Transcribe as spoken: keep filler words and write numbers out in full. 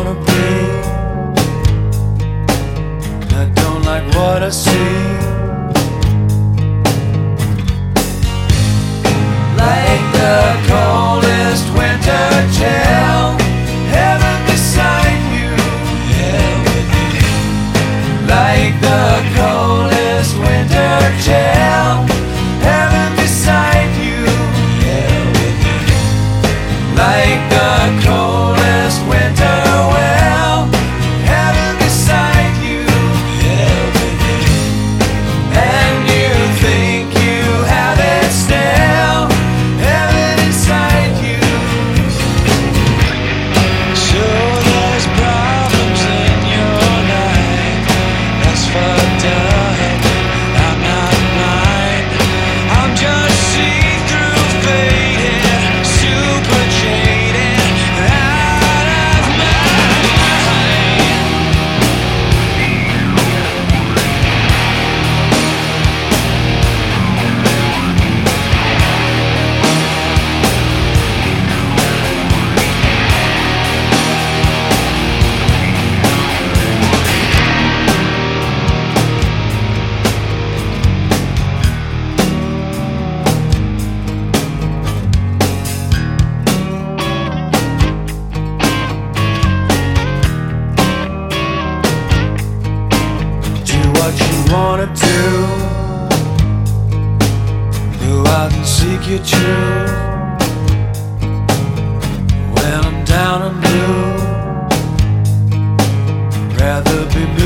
wanna be. I don't like what I see. Like the coldest winter chill, heaven beside you. Like the coldest winter chill, heaven beside you. Like the coldest winter well, heaven beside you. And you think you have it still, heaven inside you. So there's problems in your life, that's fucked up. I'm not blind, I'm just see-through faded, super jaded, out of my mind. Do what you wanna do, go out and seek your truth. When I'm down and blue, rather be